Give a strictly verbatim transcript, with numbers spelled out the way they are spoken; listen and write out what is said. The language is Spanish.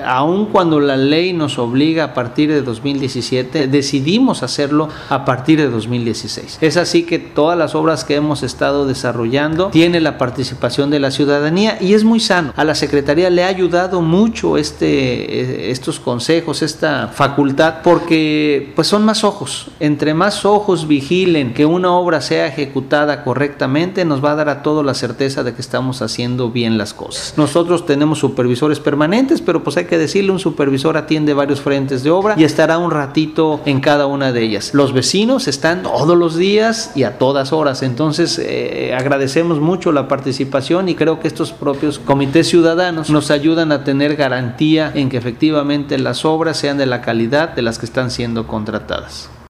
aun cuando la ley nos obliga a partir de dos mil diecisiete, decidimos hacerlo a partir de dos mil dieciséis. Es así que todas las obras que hemos estado desarrollando tiene la participación de la ciudadanía y es muy sano. A la Secretaría le ha ayudado mucho este, estos consejos, esta facultad, porque pues son más ojos. Entre más ojos vigilen que una obra sea ejecutada correctamente, nos va a dar a todos la certeza de que estamos haciendo bien las cosas. Nosotros tenemos supervisores permanentes, pero pues hay que decirle, un supervisor atiende varios frentes de obra y estará un ratito en cada una de ellas. Los vecinos están todos los días y a todas horas, entonces eh, agradecemos mucho la participación y creo que estos propios comités ciudadanos nos ayudan a tener garantía en que efectivamente las obras sean de la calidad de las que están siendo contratadas.